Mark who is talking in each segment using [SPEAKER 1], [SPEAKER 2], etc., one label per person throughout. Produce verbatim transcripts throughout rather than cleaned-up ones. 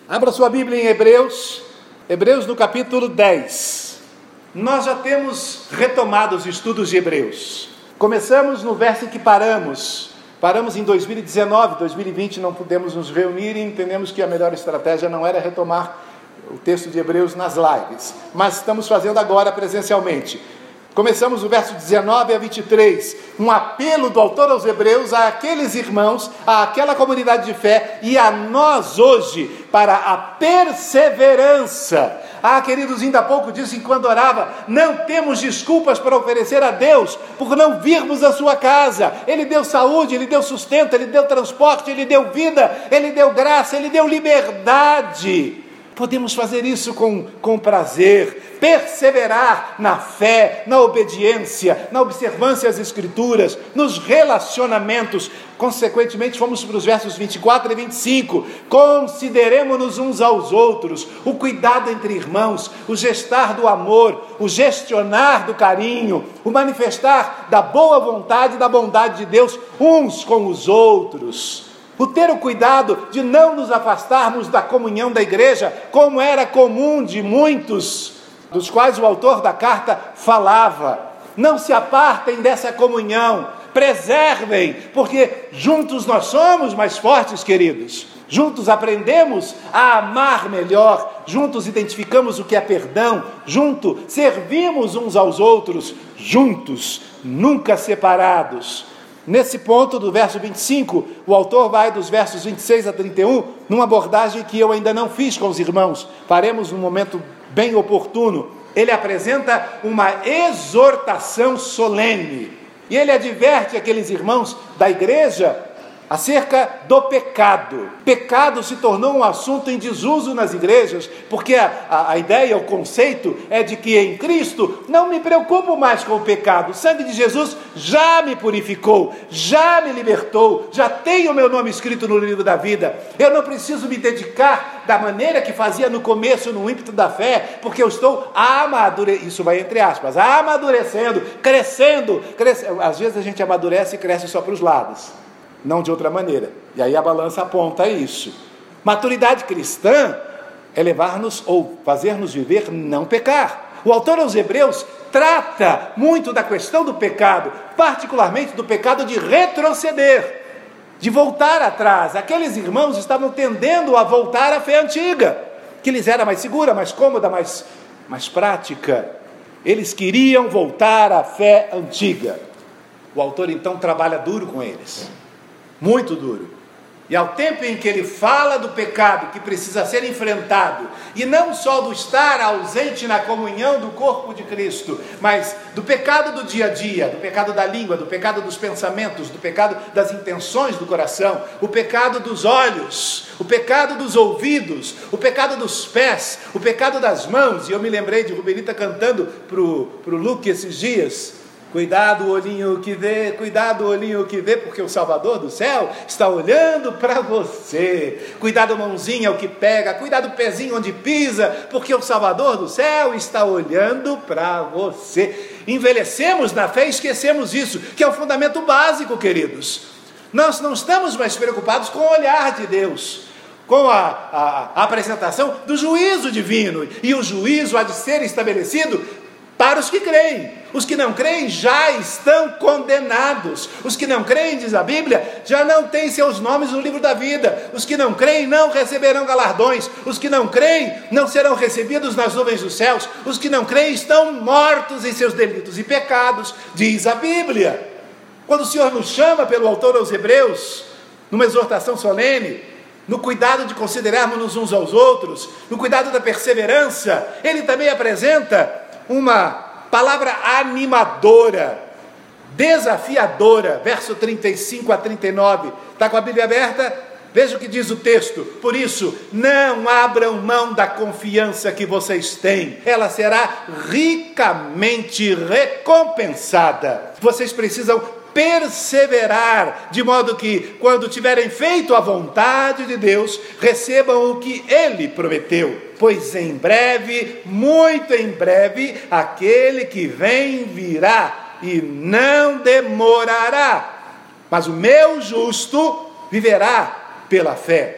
[SPEAKER 1] Abra sua Bíblia em Hebreus, Hebreus no capítulo dez. Nós já temos retomado os estudos de Hebreus. Começamos no verso em que paramos. Paramos em dois mil e dezenove, dois mil e vinte não pudemos nos reunir e entendemos que a melhor estratégia não era retomar o texto de Hebreus nas lives, mas estamos fazendo agora presencialmente. Começamos o verso dezenove a vinte e três, um apelo do autor aos Hebreus a aqueles irmãos, a aquela comunidade de fé e a nós hoje, para a perseverança. Ah, queridos, ainda há pouco disse enquanto orava, não temos desculpas para oferecer a Deus, por não virmos à sua casa. Ele deu saúde, Ele deu sustento, Ele deu transporte, Ele deu vida, Ele deu graça, Ele deu liberdade. Podemos fazer isso com, com prazer, perseverar na fé, na obediência, na observância às Escrituras, nos relacionamentos. Consequentemente, fomos para os versos vinte e quatro e vinte e cinco. Consideremos-nos uns aos outros, o cuidado entre irmãos, o gestar do amor, o gestionar do carinho, o manifestar da boa vontade e da bondade de Deus uns com os outros. O ter o cuidado de não nos afastarmos da comunhão da igreja, como era comum de muitos, dos quais o autor da carta falava. Não se apartem dessa comunhão, preservem, porque juntos nós somos mais fortes, queridos. Juntos aprendemos a amar melhor, juntos identificamos o que é perdão, juntos servimos uns aos outros, juntos, nunca separados. Nesse ponto do verso vinte e cinco, o autor vai dos versos vinte e seis a trinta e um, numa abordagem que eu ainda não fiz com os irmãos, faremos num momento bem oportuno. Ele apresenta uma exortação solene, e ele adverte aqueles irmãos da igreja acerca do pecado. Pecado se tornou um assunto em desuso nas igrejas, porque a, a, a ideia, o conceito é de que em Cristo não me preocupo mais com o pecado. O sangue de Jesus já me purificou, já me libertou, já tenho o meu nome escrito no livro da vida. Eu não preciso me dedicar da maneira que fazia no começo, no ímpeto da fé, porque eu estou amadurecendo, isso vai entre aspas, amadurecendo, crescendo, crescendo. Às vezes a gente amadurece e cresce só para os lados, não de outra maneira, e aí a balança aponta isso. Maturidade cristã é levar-nos ou fazer-nos viver não pecar. O autor aos Hebreus trata muito da questão do pecado, particularmente do pecado de retroceder, de voltar atrás. Aqueles irmãos estavam tendendo a voltar à fé antiga, que lhes era mais segura, mais cômoda, mais, mais prática. Eles queriam voltar à fé antiga. O autor então trabalha duro com eles, muito duro. E ao tempo em que ele fala do pecado que precisa ser enfrentado, e não só do estar ausente na comunhão do corpo de Cristo, mas do pecado do dia a dia, do pecado da língua, do pecado dos pensamentos, do pecado das intenções do coração, o pecado dos olhos, o pecado dos ouvidos, o pecado dos pés, o pecado das mãos. E eu me lembrei de Rubenita cantando para o Luke esses dias: cuidado o olhinho que vê, cuidado o olhinho que vê, porque o Salvador do céu está olhando para você. Cuidado mãozinha o que pega, cuidado o pezinho onde pisa, porque o Salvador do céu está olhando para você. Envelhecemos na fé e esquecemos isso, que é o fundamento básico, queridos. Nós não estamos mais preocupados com o olhar de Deus, com a, a, a apresentação do juízo divino, e o juízo há de ser estabelecido para os que creem. Os que não creem já estão condenados. Os que não creem, diz a Bíblia, já não têm seus nomes no livro da vida. Os que não creem não receberão galardões. Os que não creem não serão recebidos nas nuvens dos céus. Os que não creem estão mortos em seus delitos e pecados, diz a Bíblia. Quando o Senhor nos chama pelo autor aos Hebreus, numa exortação solene, no cuidado de considerarmos uns aos outros, no cuidado da perseverança, Ele também apresenta uma palavra animadora, desafiadora, verso trinta e cinco a trinta e nove, está com a Bíblia aberta? Veja o que diz o texto: por isso, não abram mão da confiança que vocês têm, ela será ricamente recompensada. Vocês precisam perseverar, de modo que, quando tiverem feito a vontade de Deus, recebam o que Ele prometeu. Pois em breve, muito em breve, aquele que vem virá, e não demorará. Mas o meu justo viverá pela fé.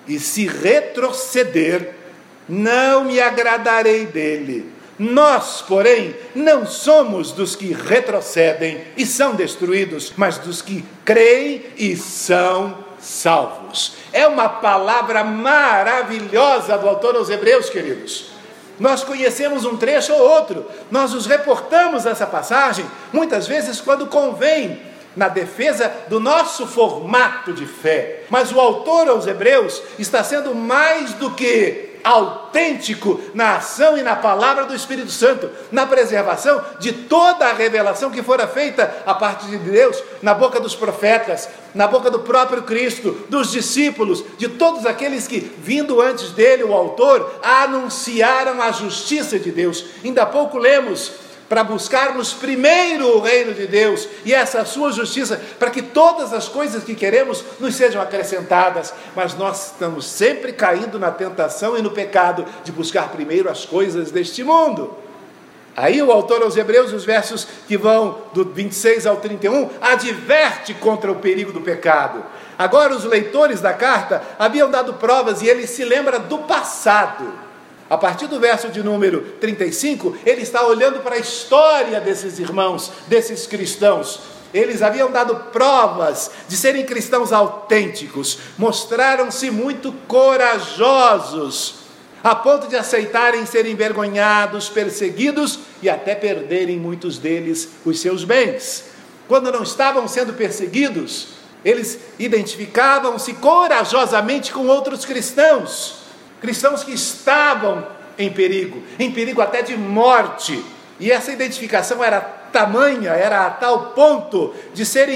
[SPEAKER 1] e se retroceder, não me agradarei dele. Nós, porém, não somos dos que retrocedem e são destruídos, mas dos que creem e são salvos. É uma palavra maravilhosa do autor aos Hebreus, queridos. Nós conhecemos um trecho ou outro, nós nos reportamos essa passagem, muitas vezes quando convém, na defesa do nosso formato de fé. Mas o autor aos Hebreus está sendo mais do que autêntico na ação e na palavra do Espírito Santo, na preservação de toda a revelação que fora feita a parte de Deus, na boca dos profetas, na boca do próprio Cristo, dos discípulos, de todos aqueles que, vindo antes dele, o autor, anunciaram a justiça de Deus. Ainda há pouco lemos, para buscarmos primeiro o reino de Deus e essa sua justiça, para que todas as coisas que queremos nos sejam acrescentadas. Mas nós estamos sempre caindo na tentação e no pecado de buscar primeiro as coisas deste mundo. Aí o autor aos Hebreus, os versos que vão do vinte e seis ao trinta e um, adverte contra o perigo do pecado. Agora os leitores da carta haviam dado provas e ele se lembra do passado. A partir do verso de número trinta e cinco, ele está olhando para a história desses irmãos, desses cristãos. Eles haviam dado provas de serem cristãos autênticos, mostraram-se muito corajosos, a ponto de aceitarem ser envergonhados, perseguidos e até perderem muitos deles os seus bens. Quando não estavam sendo perseguidos, eles identificavam-se corajosamente com outros cristãos, cristãos que estavam em perigo, em perigo até de morte, e essa identificação era tamanha, era a tal ponto de serem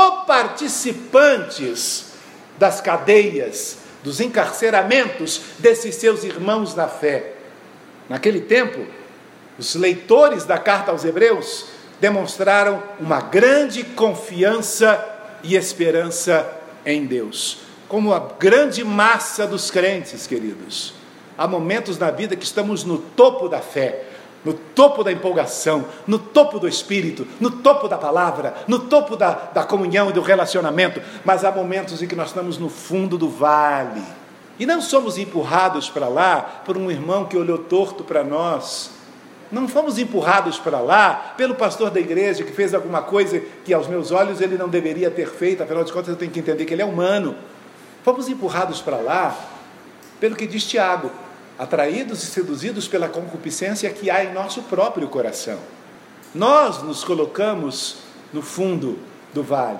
[SPEAKER 1] coparticipantes das cadeias, dos encarceramentos desses seus irmãos na fé. Naquele tempo, os leitores da carta aos Hebreus demonstraram uma grande confiança e esperança em Deus. Como a grande massa dos crentes, queridos, há momentos na vida que estamos no topo da fé, no topo da empolgação, no topo do Espírito, no topo da palavra, no topo da, da comunhão e do relacionamento, mas há momentos em que nós estamos no fundo do vale, e não somos empurrados para lá por um irmão que olhou torto para nós, não fomos empurrados para lá pelo pastor da igreja que fez alguma coisa que aos meus olhos ele não deveria ter feito, afinal de contas eu tenho que entender que ele é humano. Fomos empurrados para lá pelo que diz Tiago, atraídos e seduzidos pela concupiscência que há em nosso próprio coração. Nós nos colocamos no fundo do vale,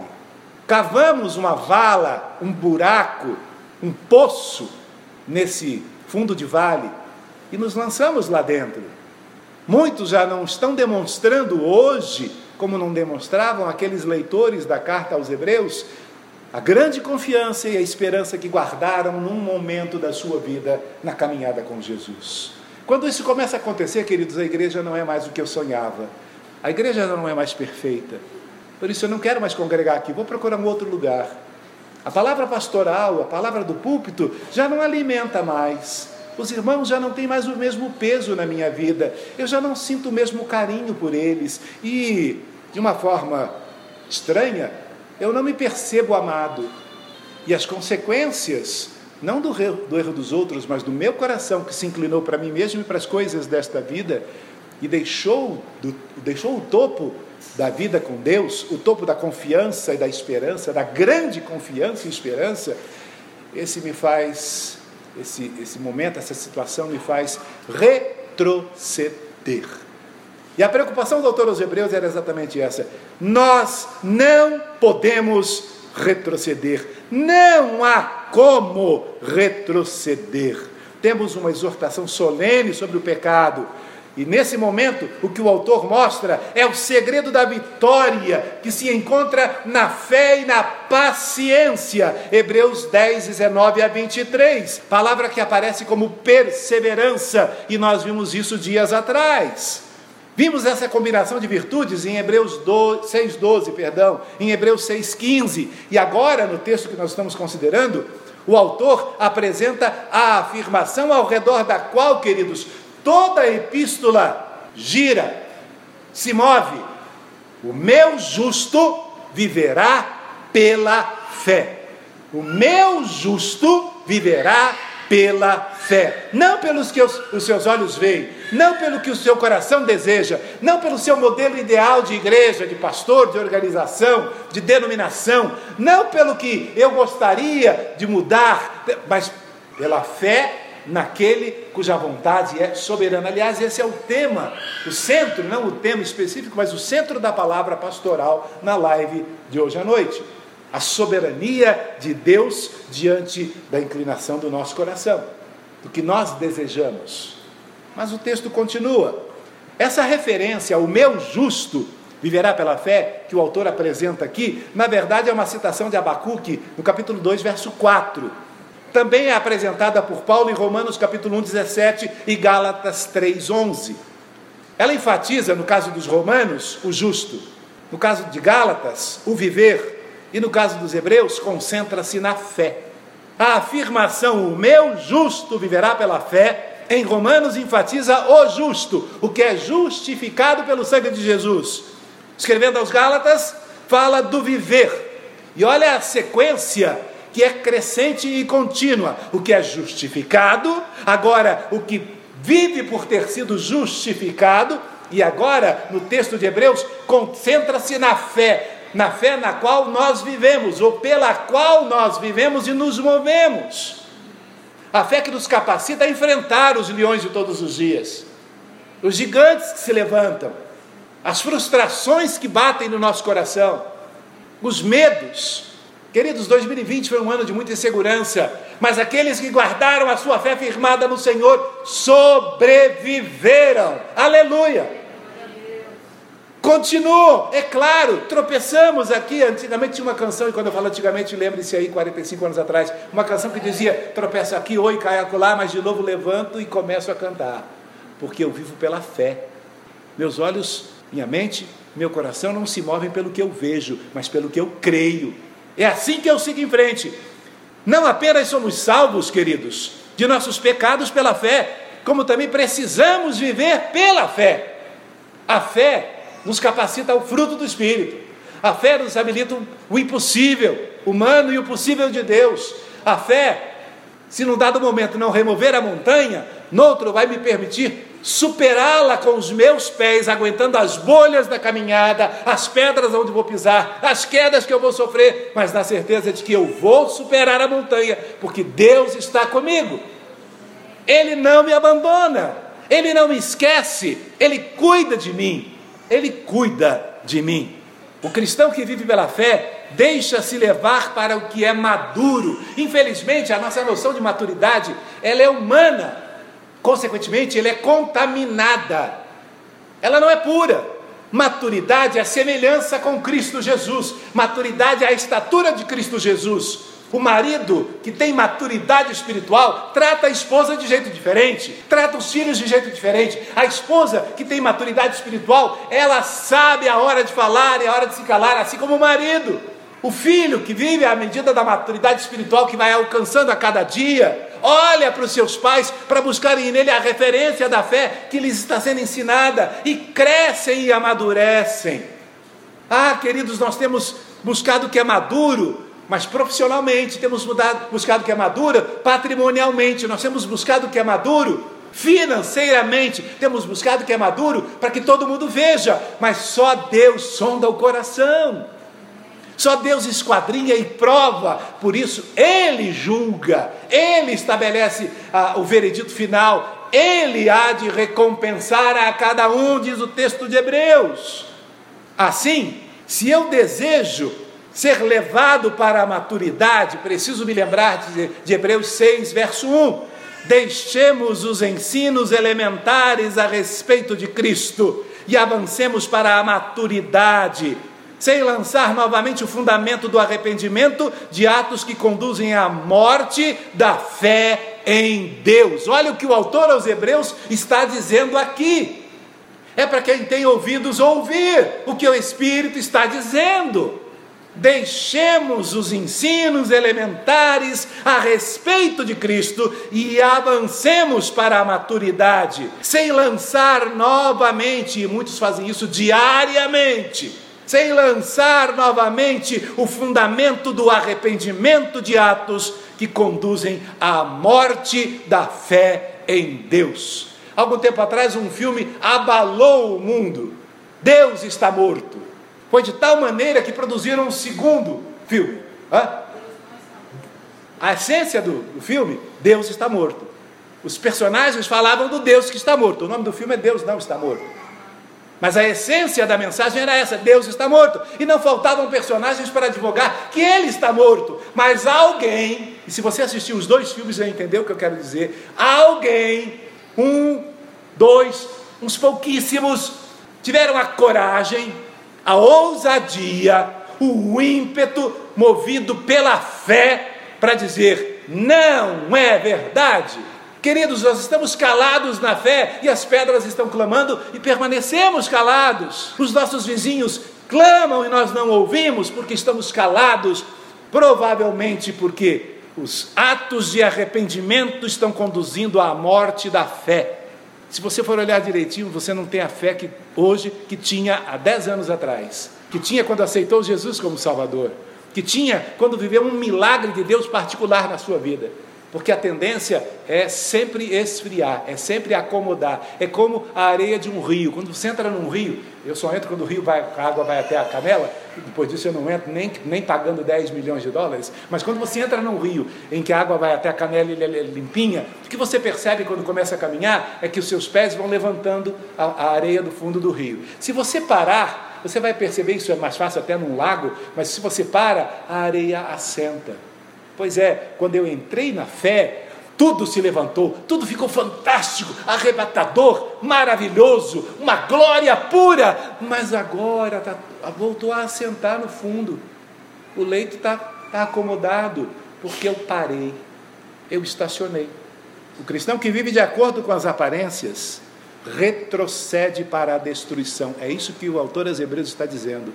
[SPEAKER 1] cavamos uma vala, um buraco, um poço nesse fundo de vale e nos lançamos lá dentro. Muitos já não estão demonstrando hoje, como não demonstravam aqueles leitores da carta aos Hebreus, a grande confiança e a esperança que guardaram num momento da sua vida na caminhada com Jesus. Quando isso começa a acontecer, queridos, a igreja não é mais o que eu sonhava. A igreja não é mais perfeita. Por isso eu não quero mais congregar aqui, vou procurar um outro lugar. A palavra pastoral, a palavra do púlpito já não alimenta mais. Os irmãos já não têm mais o mesmo peso na minha vida. Eu já não sinto o mesmo carinho por eles. E, de uma forma estranha, eu não me percebo amado, e as consequências, não do erro, do erro dos outros, mas do meu coração que se inclinou para mim mesmo e para as coisas desta vida, e deixou, do, deixou o topo da vida com Deus, o topo da confiança e da esperança, da grande confiança e esperança, esse me faz, esse, esse momento, essa situação me faz retroceder. E a preocupação do autor aos Hebreus era exatamente essa. Nós não podemos retroceder. Não há como retroceder. Temos uma exortação solene sobre o pecado. E nesse momento, o que o autor mostra é o segredo da vitória que se encontra na fé e na paciência. Hebreus dez, dezenove a vinte e três. Palavra que aparece como perseverança. E nós vimos isso dias atrás. Vimos essa combinação de virtudes em Hebreus seis, doze, perdão, em Hebreus seis, quinze. E agora, no texto que nós estamos considerando, o autor apresenta a afirmação ao redor da qual, queridos, toda a epístola gira, se move. O meu justo viverá pela fé. o meu justo viverá pela fé, não pelos que os, os seus olhos veem, não pelo que o seu coração deseja, não pelo seu modelo ideal de igreja, de pastor, de organização, de denominação, não pelo que eu gostaria de mudar, mas pela fé naquele cuja vontade é soberana. Aliás, esse é o tema, o centro, não o tema específico, mas o centro da palavra pastoral na live de hoje à noite. A soberania de Deus diante da inclinação do nosso coração, do que nós desejamos. Mas o texto continua. Essa referência ao meu justo viverá pela fé, que o autor apresenta aqui, na verdade é uma citação de Abacuque, no capítulo dois, verso quatro. Também é apresentada por Paulo em Romanos capítulo um, dezessete e Gálatas três, onze. Ela enfatiza, no caso dos romanos, o justo. No caso de Gálatas, o viver. E no caso dos hebreus, concentra-se na fé. A afirmação, o meu justo viverá pela fé, em Romanos enfatiza o justo, o que é justificado pelo sangue de Jesus. Escrevendo aos Gálatas, fala do viver. E olha a sequência que é crescente e contínua. O que é justificado, agora o que vive por ter sido justificado, e agora, no texto de Hebreus, concentra-se na fé. Na fé na qual nós vivemos, ou pela qual nós vivemos e nos movemos. A fé que nos capacita a enfrentar os leões de todos os dias, os gigantes que se levantam, as frustrações que batem no nosso coração, os medos. Queridos, dois mil e vinte foi um ano de muita insegurança, mas aqueles que guardaram a sua fé firmada no Senhor sobreviveram. Aleluia! Continuam, é claro, tropeçamos aqui. Antigamente tinha uma canção, e quando eu falo antigamente, lembre-se aí, quarenta e cinco anos atrás, uma canção que dizia: tropeço aqui, oi, cai acolá, mas de novo levanto e começo a cantar, porque eu vivo pela fé. Meus olhos, minha mente, meu coração não se movem pelo que eu vejo, mas pelo que eu creio. É assim que eu sigo em frente. Não apenas somos salvos, queridos, de nossos pecados pela fé, como também precisamos viver pela fé. A fé nos capacita ao fruto do Espírito. A fé nos habilita o impossível humano e o possível de Deus. A fé, se num dado momento não remover a montanha, noutro vai me permitir superá-la com os meus pés, aguentando as bolhas da caminhada, as pedras onde vou pisar, as quedas que eu vou sofrer, mas na certeza de que eu vou superar a montanha, porque Deus está comigo. Ele não me abandona, Ele não me esquece, Ele cuida de mim. Ele cuida de mim. O cristão que vive pela fé deixa-se levar para o que é maduro. Infelizmente, a nossa noção de maturidade, ela é humana. Consequentemente, ela é contaminada. Ela não é pura. Maturidade é a semelhança com Cristo Jesus. Maturidade é a estatura de Cristo Jesus. O marido que tem maturidade espiritual trata a esposa de jeito diferente, trata os filhos de jeito diferente. A esposa que tem maturidade espiritual, ela sabe a hora de falar e a hora de se calar, assim como o marido. O filho que vive à medida da maturidade espiritual que vai alcançando a cada dia, olha para os seus pais para buscarem nele a referência da fé que lhes está sendo ensinada, e crescem e amadurecem. Ah, queridos, nós temos buscado o que é maduro, mas profissionalmente, temos mudado, buscado o que é maduro, patrimonialmente, nós temos buscado o que é maduro, financeiramente, temos buscado o que é maduro, para que todo mundo veja, mas só Deus sonda o coração, só Deus esquadrinha e prova, por isso Ele julga, Ele estabelece ah, o veredito final, Ele há de recompensar a cada um, diz o texto de Hebreus. Assim, se eu desejo ser levado para a maturidade, preciso me lembrar de, de Hebreus seis, verso um. Deixemos os ensinos elementares a respeito de Cristo e avancemos para a maturidade, sem lançar novamente o fundamento do arrependimento de atos que conduzem à morte da fé em Deus. Olha o que o autor aos Hebreus está dizendo aqui. É para quem tem ouvidos ouvir o que o Espírito está dizendo. Deixemos os ensinos elementares a respeito de Cristo e avancemos para a maturidade, sem lançar novamente, e muitos fazem isso diariamente, sem lançar novamente o fundamento do arrependimento de atos que conduzem à morte da fé em Deus. Algum tempo atrás um filme abalou o mundo. Deus está morto. Foi de tal maneira que produziram um segundo filme. Hã? A essência do, do filme, Deus está morto. Os personagens falavam do Deus que está morto. O nome do filme é Deus não está morto. Mas a essência da mensagem era essa: Deus está morto. E não faltavam personagens para advogar que Ele está morto. Mas alguém, e se você assistir os dois filmes vai entender o que eu quero dizer, alguém, um, dois, uns pouquíssimos, tiveram a coragem, a ousadia, o ímpeto, movido pela fé, para dizer: não é verdade. Queridos, nós estamos calados na fé e as pedras estão clamando e permanecemos calados. Os nossos vizinhos clamam e nós não ouvimos porque estamos calados, provavelmente porque os atos de arrependimento estão conduzindo à morte da fé. Se você for olhar direitinho, você não tem a fé que hoje que tinha há dez anos atrás, que tinha quando aceitou Jesus como Salvador, que tinha quando viveu um milagre de Deus particular na sua vida. Porque a tendência é sempre esfriar, é sempre acomodar. É como a areia de um rio. Quando você entra num rio, eu só entro quando o rio vai, a água vai até a canela, depois disso eu não entro nem, nem pagando dez milhões de dólares, mas quando você entra num rio em que a água vai até a canela e ele é limpinha, o que você percebe quando começa a caminhar é que os seus pés vão levantando a, a areia do fundo do rio. Se você parar, você vai perceber, isso é mais fácil até num lago, mas se você para, a areia assenta. Pois é, quando eu entrei na fé, tudo se levantou, tudo ficou fantástico, arrebatador, maravilhoso, uma glória pura, mas agora tá, voltou a assentar no fundo, o leito está tá acomodado, porque eu parei, eu estacionei. O cristão que vive de acordo com as aparências, retrocede para a destruição. É isso que o autor aos Hebreus está dizendo.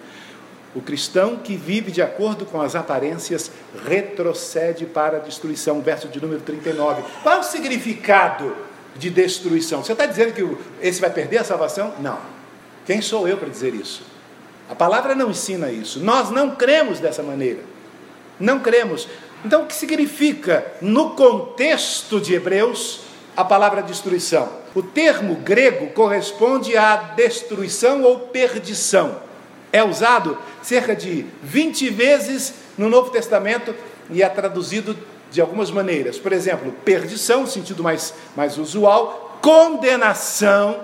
[SPEAKER 1] O cristão que vive de acordo com as aparências retrocede para a destruição. Verso de número trinta e nove. Qual é o significado de destruição? Você está dizendo que esse vai perder a salvação? Não. Quem sou eu para dizer isso? A palavra não ensina isso. Nós não cremos dessa maneira. Não cremos. Então, o que significa, no contexto de Hebreus, a palavra destruição? O termo grego corresponde a destruição ou perdição. É usado cerca de vinte vezes no Novo Testamento e é traduzido de algumas maneiras. Por exemplo, perdição, sentido mais, mais usual, condenação,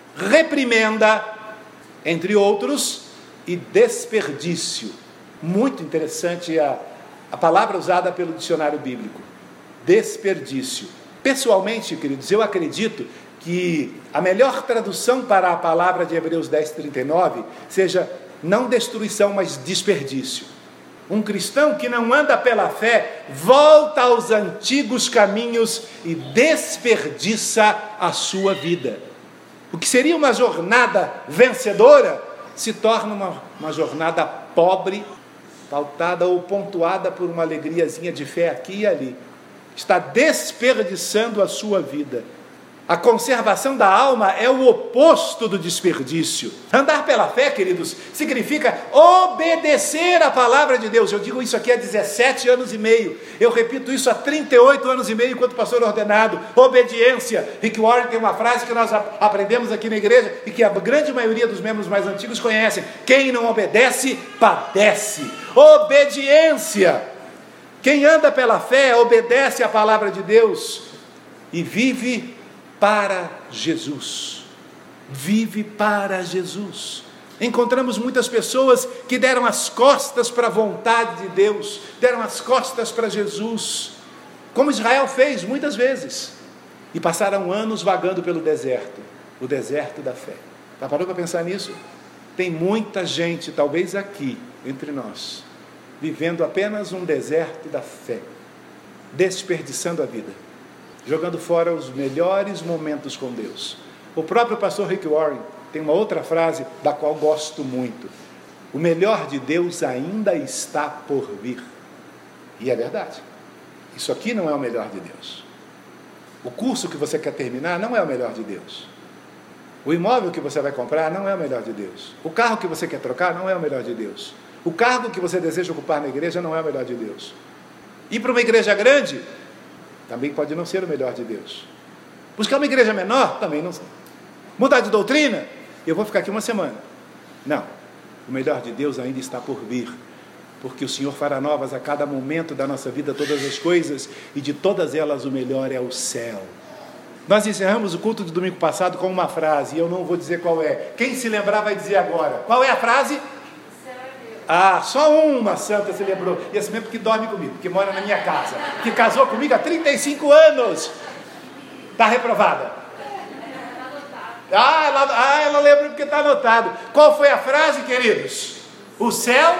[SPEAKER 1] reprimenda, entre outros, e desperdício. Muito interessante a, a palavra usada pelo dicionário bíblico, desperdício. Pessoalmente, queridos, eu acredito que a melhor tradução para a palavra de Hebreus dez, trinta e nove seja não destruição, mas desperdício. Um cristão que não anda pela fé volta aos antigos caminhos e desperdiça a sua vida. O que seria uma jornada vencedora se torna uma, uma jornada pobre, pautada ou pontuada por uma alegriazinha de fé aqui e ali. Está desperdiçando a sua vida. A conservação da alma é o oposto do desperdício. Andar pela fé, queridos, significa obedecer à palavra de Deus. Eu digo isso aqui há dezessete anos e meio. Eu repito isso há trinta e oito anos e meio enquanto pastor ordenado. Obediência. Rick Warren tem uma frase que nós aprendemos aqui na igreja e que a grande maioria dos membros mais antigos conhecem. Quem não obedece, padece. Obediência. Quem anda pela fé, obedece à palavra de Deus e vive para Jesus, vive para Jesus. Encontramos muitas pessoas que deram as costas para a vontade de Deus, deram as costas para Jesus, como Israel fez muitas vezes, e passaram anos vagando pelo deserto, o deserto da fé. Já parou para pensar nisso? Tem muita gente, talvez aqui, entre nós, vivendo apenas um deserto da fé, desperdiçando a vida, jogando fora os melhores momentos com Deus. O próprio pastor Rick Warren tem uma outra frase da qual gosto muito: o melhor de Deus ainda está por vir. E é verdade. Isso aqui não é o melhor de Deus. O curso que você quer terminar não é o melhor de Deus. O imóvel que você vai comprar não é o melhor de Deus. O carro que você quer trocar não é o melhor de Deus. O cargo que você deseja ocupar na igreja não é o melhor de Deus. Ir para uma igreja grande também pode não ser o melhor de Deus. Buscar uma igreja menor também não. Mudar de doutrina, eu vou ficar aqui uma semana. Não, o melhor de Deus ainda está por vir, porque o Senhor fará novas a cada momento da nossa vida todas as coisas, e de todas elas o melhor é o céu. Nós encerramos o culto de domingo passado com uma frase, e eu não vou dizer qual é. Quem se lembrar vai dizer agora. Qual é a frase? Ah, só uma santa se lembrou. E esse mesmo que dorme comigo, que mora na minha casa, que casou comigo há trinta e cinco anos. Está reprovada. Ah ela, ah, ela lembra porque está anotado. Qual foi a frase, queridos? O céu?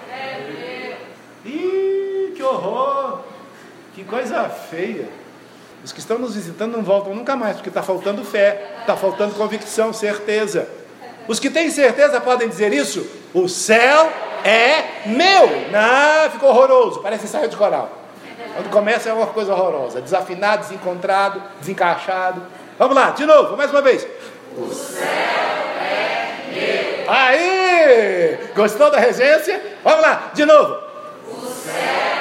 [SPEAKER 1] Ih, que horror! Que coisa feia. Os que estão nos visitando não voltam nunca mais, porque está faltando fé, está faltando convicção, certeza. Os que têm certeza podem dizer isso. O céu é meu. Não, ficou horroroso, parece ensaio de coral. Quando começa é uma coisa horrorosa. Desafinado, desencontrado, desencaixado. Vamos lá, de novo, mais uma vez. O céu é meu. Aí! Gostou da regência? Vamos lá, de novo. O céu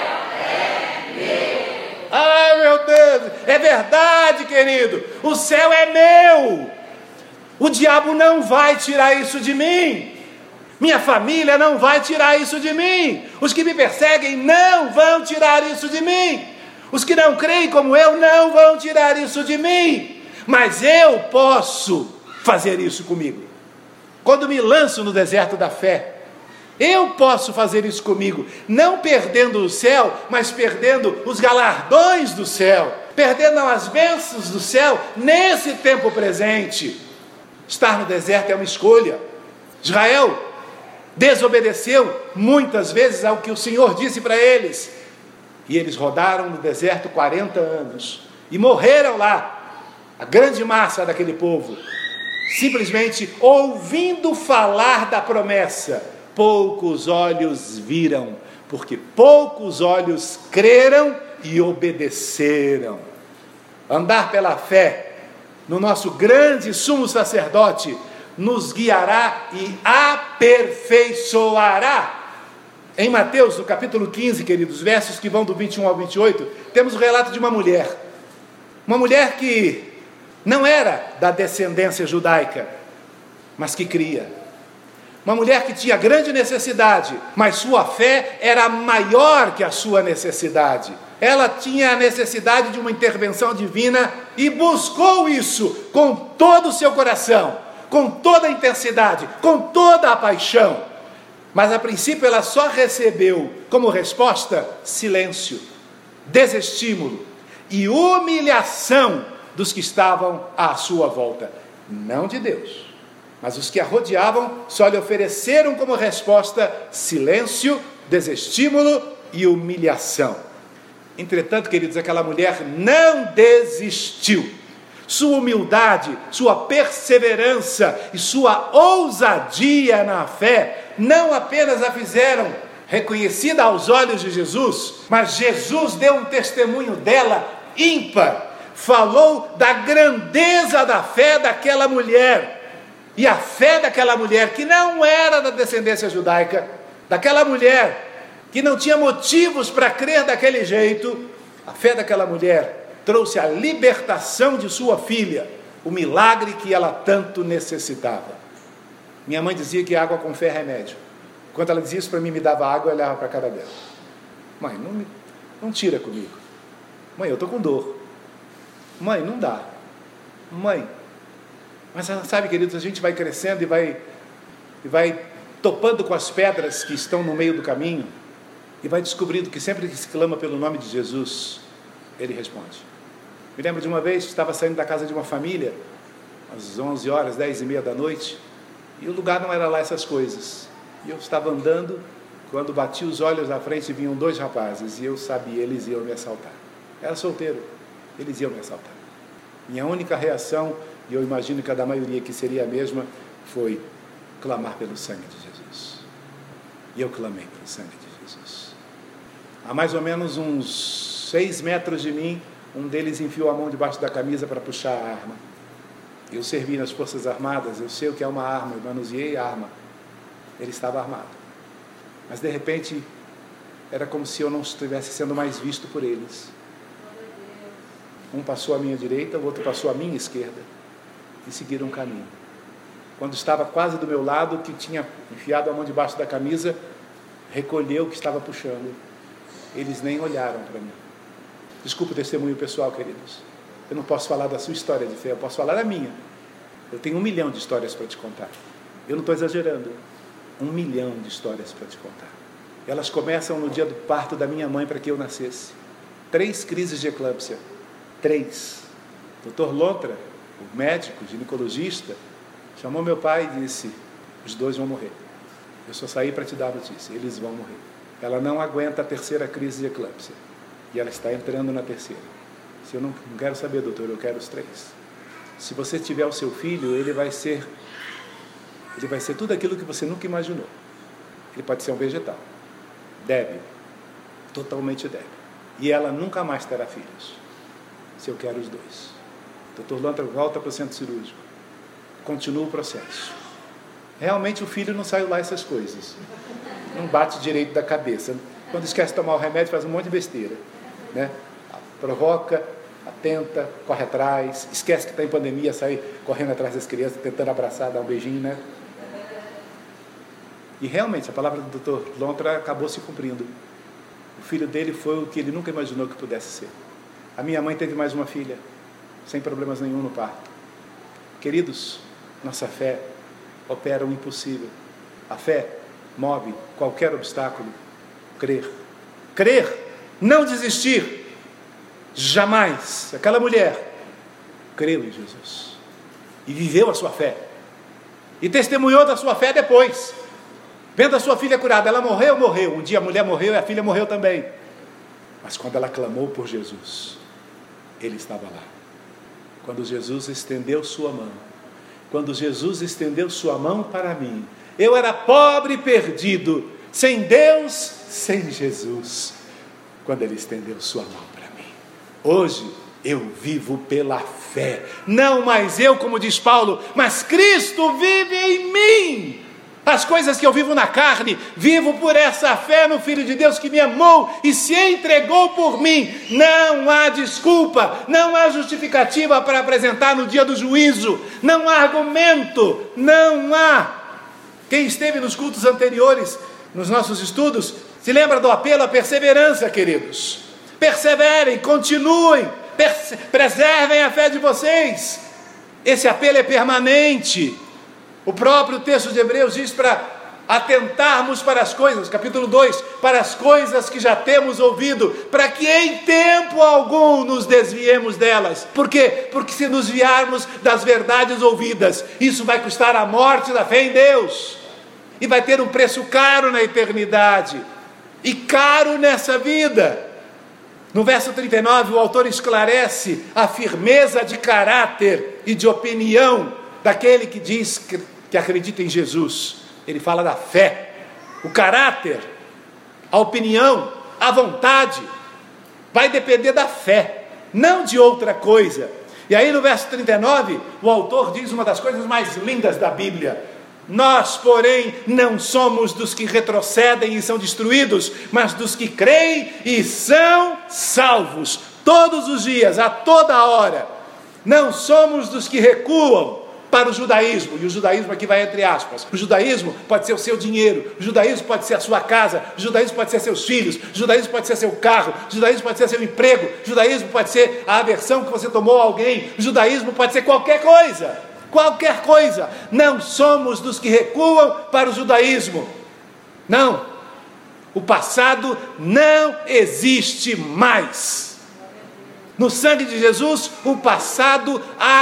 [SPEAKER 1] é meu. Ai, meu Deus! É verdade, querido. O céu é meu. O diabo não vai tirar isso de mim. Minha família não vai tirar isso de mim. Os que me perseguem não vão tirar isso de mim. Os que não creem como eu não vão tirar isso de mim. Mas eu posso fazer isso comigo. Quando me lanço no deserto da fé, eu posso fazer isso comigo, não perdendo o céu, mas perdendo os galardões do céu, perdendo as bênçãos do céu nesse tempo presente. Estar no deserto é uma escolha. Israel desobedeceu muitas vezes ao que o Senhor disse para eles, e eles rodaram no deserto quarenta anos, e morreram lá, a grande massa daquele povo, simplesmente ouvindo falar da promessa. Poucos olhos viram, porque poucos olhos creram e obedeceram. Andar pela fé no nosso grande sumo sacerdote nos guiará e aperfeiçoará. Em Mateus, no capítulo quinze, queridos, versos que vão do vinte e um ao vinte e oito, temos o relato de uma mulher, uma mulher que não era da descendência judaica, mas que cria. Uma mulher que tinha grande necessidade, mas sua fé era maior que a sua necessidade. Ela tinha a necessidade de uma intervenção divina e buscou isso com todo o seu coração, com toda a intensidade, com toda a paixão. Mas a princípio ela só recebeu como resposta silêncio, desestímulo e humilhação dos que estavam à sua volta. Não de Deus, mas os que a rodeavam só lhe ofereceram como resposta silêncio, desestímulo e humilhação. Entretanto, queridos, aquela mulher não desistiu. Sua humildade, sua perseverança e sua ousadia na fé não apenas a fizeram reconhecida aos olhos de Jesus, mas Jesus deu um testemunho dela ímpar. Falou da grandeza da fé daquela mulher. E a fé daquela mulher, que não era da descendência judaica, daquela mulher que não tinha motivos para crer daquele jeito, a fé daquela mulher trouxe a libertação de sua filha, o milagre que ela tanto necessitava. Minha mãe dizia que água com fé é remédio. Quando ela dizia isso para mim, me dava água, eu olhava para a cara dela. Mãe, não, me, não tira comigo. Mãe, eu estou com dor. Mãe, não dá. Mãe, mas sabe, queridos, a gente vai crescendo e vai, e vai topando com as pedras que estão no meio do caminho, e vai descobrindo que sempre que se clama pelo nome de Jesus, Ele responde. Me lembro de uma vez que estava saindo da casa de uma família, às onze horas, dez e meia da noite, e o lugar não era lá essas coisas. E eu estava andando, quando bati os olhos à frente, vinham dois rapazes, e eu sabia, eles iam me assaltar. Era solteiro, eles iam me assaltar. Minha única reação, e eu imagino que a da maioria que seria a mesma, foi clamar pelo sangue de Jesus. E eu clamei pelo sangue de Jesus. A mais ou menos uns seis metros de mim, um deles enfiou a mão debaixo da camisa para puxar a arma. Eu servi nas Forças Armadas, eu sei o que é uma arma, eu manuseei a arma. Ele estava armado. Mas de repente, era como se eu não estivesse sendo mais visto por eles. Um passou à minha direita, o outro passou à minha esquerda. E seguiram um caminho. Quando estava quase do meu lado, que tinha enfiado a mão debaixo da camisa, recolheu o que estava puxando. Eles nem olharam para mim. Desculpa o testemunho pessoal, queridos. Eu não posso falar da sua história de fé, eu posso falar da minha. Eu tenho um milhão de histórias para te contar. Eu não estou exagerando. Um milhão de histórias para te contar. Elas começam no dia do parto da minha mãe para que eu nascesse. Três crises de eclâmpsia. Três. doutor Lontra, o médico, ginecologista, chamou meu pai e disse: os dois vão morrer. Eu só saí para te dar a notícia, eles vão morrer. Ela não aguenta a terceira crise de eclâmpsia. E ela está entrando na terceira. Se eu não, não quero saber, doutor, eu quero os três. Se você tiver o seu filho, ele vai ser, ele vai ser tudo aquilo que você nunca imaginou. Ele pode ser um vegetal, débil, totalmente débil. E ela nunca mais terá filhos. Se eu quero os dois. doutor Lontra volta para o centro cirúrgico. Continua o processo. Realmente o filho não saiu lá essas coisas. Não bate direito da cabeça. Quando esquece de tomar o remédio, faz um monte de besteira, né? Provoca, atenta, corre atrás, esquece que está em pandemia, sai correndo atrás das crianças, tentando abraçar, dar um beijinho, né? E realmente, a palavra do doutor Lontra acabou se cumprindo. O filho dele foi o que ele nunca imaginou que pudesse ser. A minha mãe teve mais uma filha, sem problemas nenhum no parto. Queridos, nossa fé opera o impossível. A fé move qualquer obstáculo. Crer. Crer, não desistir. Jamais. Aquela mulher creu em Jesus e viveu a sua fé. E testemunhou da sua fé depois. Vendo a sua filha curada, ela morreu, morreu. Um dia a mulher morreu e a filha morreu também. Mas quando ela clamou por Jesus, ele estava lá. Quando Jesus estendeu sua mão, quando Jesus estendeu sua mão para mim, eu era pobre e perdido, sem Deus, sem Jesus. Quando ele estendeu sua mão para mim, hoje eu vivo pela fé. Não mais eu, como diz Paulo, mas Cristo vive em mim. As coisas que eu vivo na carne, vivo por essa fé no Filho de Deus que me amou e se entregou por mim. Não há desculpa, não há justificativa para apresentar no dia do juízo, não há argumento, não há. Quem esteve nos cultos anteriores, nos nossos estudos, se lembra do apelo à perseverança, queridos. Perseverem, continuem, perse- preservem a fé de vocês. Esse apelo é permanente. O próprio texto de Hebreus diz para atentarmos para as coisas, capítulo dois, para as coisas que já temos ouvido, para que em tempo algum nos desviemos delas. Por quê? Porque se nos desviarmos das verdades ouvidas, isso vai custar a morte da fé em Deus, e vai ter um preço caro na eternidade, e caro nessa vida. No verso trinta e nove, o autor esclarece a firmeza de caráter e de opinião daquele que diz que que acredita em Jesus. Ele fala da fé, o caráter, a opinião, a vontade, vai depender da fé, não de outra coisa. E aí no verso trinta e nove, o autor diz uma das coisas mais lindas da Bíblia: nós, porém, não somos dos que retrocedem e são destruídos, mas dos que creem e são salvos, todos os dias, a toda hora. Não somos dos que recuam para o judaísmo, e o judaísmo aqui vai entre aspas. O judaísmo pode ser o seu dinheiro, o judaísmo pode ser a sua casa, o judaísmo pode ser seus filhos, o judaísmo pode ser seu carro, o judaísmo pode ser seu emprego, o judaísmo pode ser a aversão que você tomou a alguém, o judaísmo pode ser qualquer coisa, qualquer coisa. Não somos dos que recuam para o judaísmo, não. O passado não existe mais. No sangue de Jesus, o passado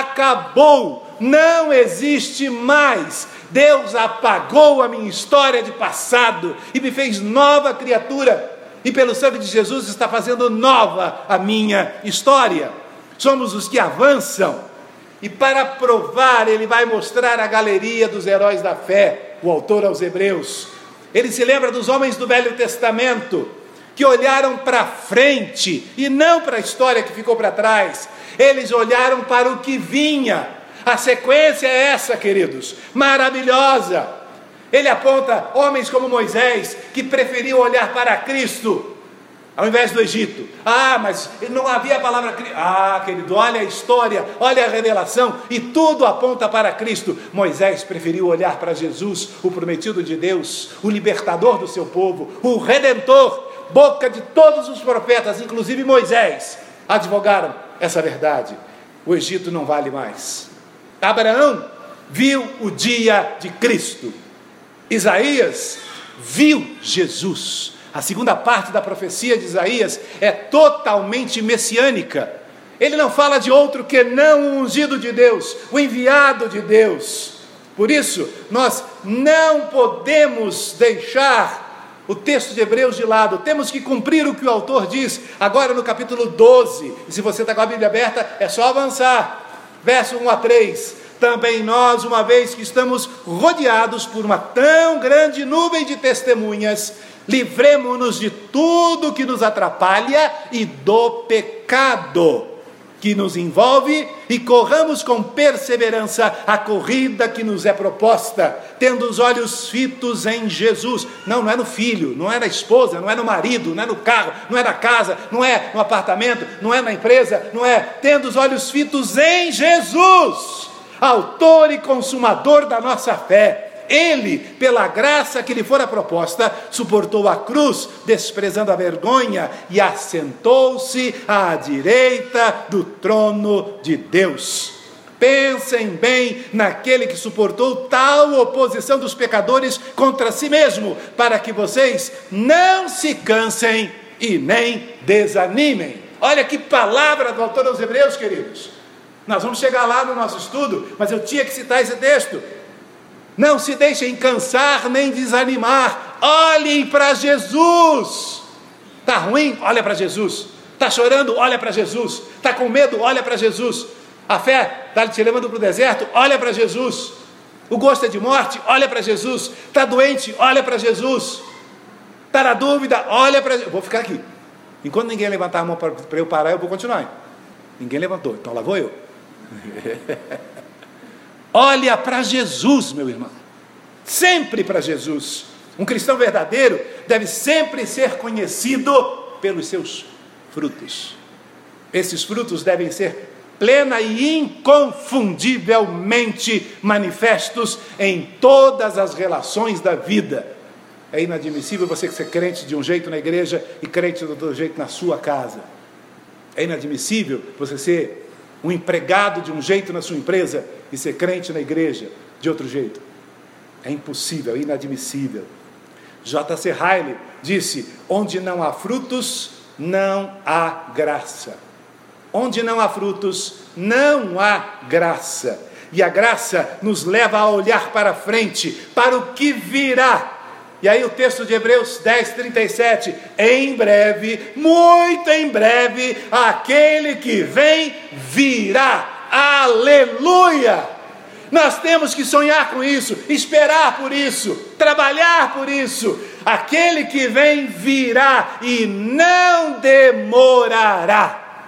[SPEAKER 1] acabou. Não existe mais. Deus apagou a minha história de passado e me fez nova criatura, e pelo sangue de Jesus está fazendo nova a minha história. Somos os que avançam, e para provar, ele vai mostrar a galeria dos heróis da fé, o autor aos Hebreus. Ele se lembra dos homens do Velho Testamento, que olharam para frente e não para a história que ficou para trás. Eles olharam para o que vinha. A sequência é essa, queridos, maravilhosa. Ele aponta homens como Moisés, que preferiam olhar para Cristo ao invés do Egito. Ah, mas não havia a palavra Cristo. Ah, querido, olha a história, olha a revelação, e tudo aponta para Cristo. Moisés preferiu olhar para Jesus, o prometido de Deus, o libertador do seu povo, o redentor. Boca de todos os profetas, inclusive Moisés, advogaram essa verdade. O Egito não vale mais. Abraão viu o dia de Cristo. Isaías viu Jesus. A segunda parte da profecia de Isaías é totalmente messiânica. Ele não fala de outro que não o ungido de Deus, o enviado de Deus. Por isso, nós não podemos deixar o texto de Hebreus de lado. Temos que cumprir o que o autor diz, agora no capítulo doze. E se você está com a Bíblia aberta, é só avançar. Verso um a três. Também nós, uma vez que estamos rodeados por uma tão grande nuvem de testemunhas, livremo-nos de tudo que nos atrapalha e do pecado que nos envolve, e corramos com perseverança a corrida que nos é proposta, tendo os olhos fitos em Jesus. Não, não é no filho, não é na esposa, não é no marido, não é no carro, não é na casa, não é no apartamento, não é na empresa, não é, tendo os olhos fitos em Jesus, autor e consumador da nossa fé. Ele, pela graça que lhe fora proposta, suportou a cruz, desprezando a vergonha, e assentou-se à direita do trono de Deus. Pensem bem naquele que suportou tal oposição dos pecadores contra si mesmo, para que vocês não se cansem e nem desanimem. Olha que palavra do autor aos Hebreus, queridos. Nós vamos chegar lá no nosso estudo, mas eu tinha que citar esse texto. Não se deixem cansar nem desanimar. Olhem para Jesus. Está ruim? Olha para Jesus. Está chorando? Olha para Jesus. Está com medo? Olha para Jesus. A fé está te levando para o deserto? Olha para Jesus. O gosto é de morte? Olha para Jesus. Está doente? Olha para Jesus. Está na dúvida? Olha para Jesus. Vou ficar aqui. Enquanto ninguém levantar a mão para eu parar, eu vou continuar. Ninguém levantou, então lá vou eu. Olha para Jesus, meu irmão, sempre para Jesus. Um cristão verdadeiro deve sempre ser conhecido pelos seus frutos. Esses frutos devem ser plena e inconfundivelmente manifestos em todas as relações da vida. É inadmissível você ser crente de um jeito na igreja e crente de outro jeito na sua casa. É inadmissível você ser um empregado de um jeito na sua empresa e ser crente na igreja de outro jeito. É impossível, é inadmissível. J C Riley disse: onde não há frutos, não há graça. Onde não há frutos, não há graça. E a graça nos leva a olhar para frente, para o que virá. E aí o texto de Hebreus dez, trinta e sete, em breve, muito em breve, aquele que vem virá. Aleluia! Nós temos que sonhar com isso, esperar por isso, trabalhar por isso. Aquele que vem virá e não demorará.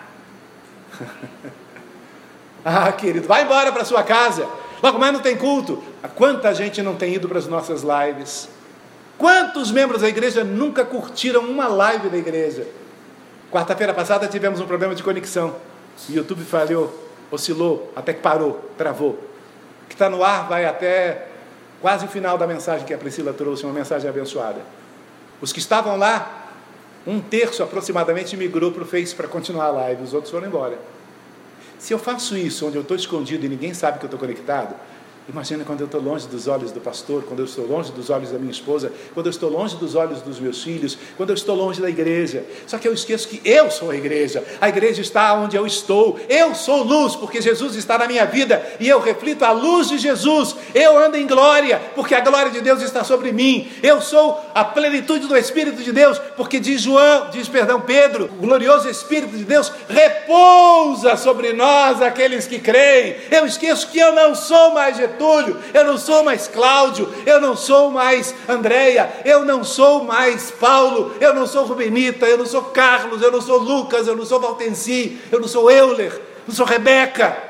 [SPEAKER 1] Ah, querido, vai embora para sua casa. Logo mais não tem culto. Quanta gente não tem ido para as nossas lives? Quantos membros da igreja nunca curtiram uma live da igreja? Quarta-feira passada tivemos um problema de conexão. O YouTube falhou, oscilou, até que parou, travou. O que está no ar vai até quase o final da mensagem que a Priscila trouxe, uma mensagem abençoada. Os que estavam lá, um terço aproximadamente migrou para o Face para continuar a live, os outros foram embora. Se eu faço isso onde eu estou escondido e ninguém sabe que eu estou conectado, imagina quando eu estou longe dos olhos do pastor, quando eu estou longe dos olhos da minha esposa, quando eu estou longe dos olhos dos meus filhos, quando eu estou longe da igreja. Só que eu esqueço que eu sou a igreja, a igreja está onde eu estou, eu sou luz, porque Jesus está na minha vida, e eu reflito a luz de Jesus, eu ando em glória, porque a glória de Deus está sobre mim, eu sou a plenitude do Espírito de Deus, porque diz João, diz perdão Pedro, o glorioso Espírito de Deus repousa sobre nós, aqueles que creem. Eu esqueço que eu não sou mais Getúlio, eu não sou mais Cláudio, eu não sou mais Andréia, eu não sou mais Paulo, eu não sou Rubenita, eu não sou Carlos, eu não sou Lucas, eu não sou Valtenci, eu não sou Euler, eu não sou Rebeca.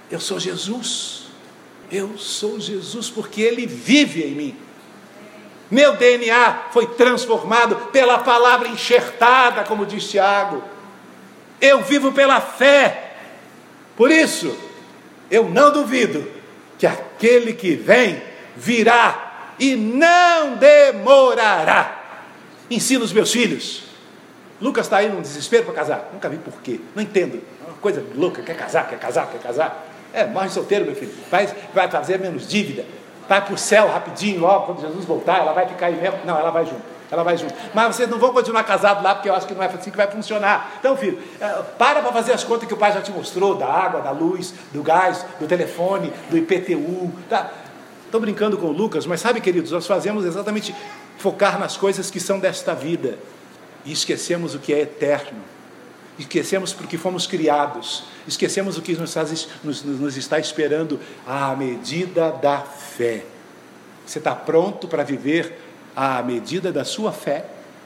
[SPEAKER 1] Eu sou Jesus. Eu sou Jesus porque Ele vive em mim. Meu D N A foi transformado pela palavra enxertada, como diz Tiago. Eu vivo pela fé. Por isso, eu não duvido que aquele que vem virá e não demorará. Ensino os meus filhos. Lucas está aí num desespero para casar. Nunca vi por quê. Não entendo. É uma coisa louca. Quer casar, quer casar, quer casar. É, morre solteiro, meu filho. Vai, vai fazer menos dívida. Vai para o céu rapidinho, logo, quando Jesus voltar, ela vai ficar aí mesmo. Não, ela vai junto. Ela vai junto. Mas vocês não vão continuar casados lá, porque eu acho que não é assim que vai funcionar. Então, filho, para para fazer as contas que o pai já te mostrou, da água, da luz, do gás, do telefone, do I P T U. Tá? Estou brincando com o Lucas, mas sabe, queridos, nós fazemos exatamente focar nas coisas que são desta vida. E esquecemos o que é eterno. Esquecemos porque fomos criados. Esquecemos o que nos, nos, nos está esperando à medida da fé. Você está pronto para viver à medida da sua fé?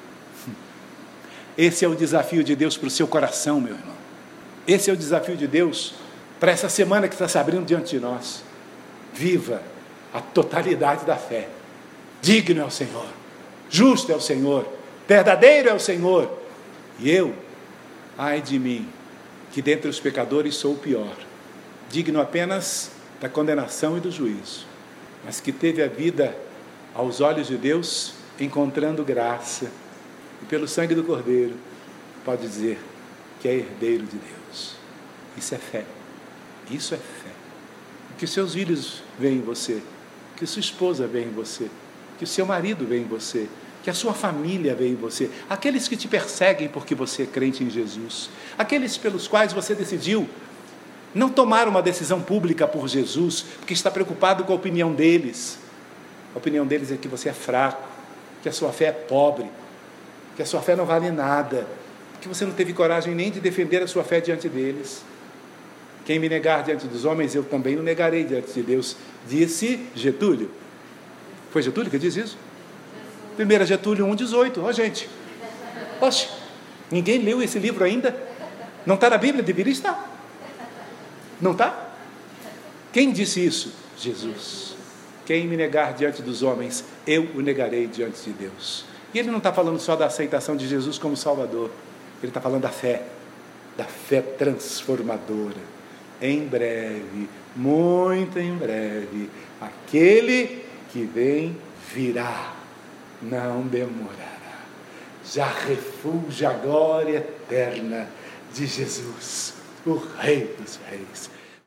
[SPEAKER 1] Esse é o desafio de Deus para o seu coração, meu irmão. Esse é o desafio de Deus para essa semana que está se abrindo diante de nós. Viva a totalidade da fé. Digno é o Senhor. Justo é o Senhor. Verdadeiro é o Senhor. E eu, ai de mim, que dentre os pecadores sou o pior, digno apenas da condenação e do juízo, mas que teve a vida aos olhos de Deus, encontrando graça, e pelo sangue do Cordeiro, pode dizer que é herdeiro de Deus. Isso é fé. Isso é fé. Que seus filhos veem em você, que sua esposa vê em você, que o seu marido vê em você, que a sua família vê em você, aqueles que te perseguem porque você é crente em Jesus, aqueles pelos quais você decidiu não tomar uma decisão pública por Jesus, porque está preocupado com a opinião deles. A opinião deles é que você é fraco, que a sua fé é pobre, que a sua fé não vale nada, que você não teve coragem nem de defender a sua fé diante deles. Quem me negar diante dos homens, eu também o negarei diante de Deus, disse Getúlio. Foi Getúlio que diz isso? primeiro Getúlio um, dezoito, ó gente, oxe, ninguém leu esse livro ainda? Não está na Bíblia? Deveria estar. Não está? Quem disse isso? Jesus. Quem me negar diante dos homens, eu o negarei diante de Deus. E ele não está falando só da aceitação de Jesus como Salvador, ele está falando da fé, da fé transformadora. Em breve, muito em breve, aquele que vem virá. Não demorará. Já refulge a glória eterna de Jesus, o Rei dos Reis.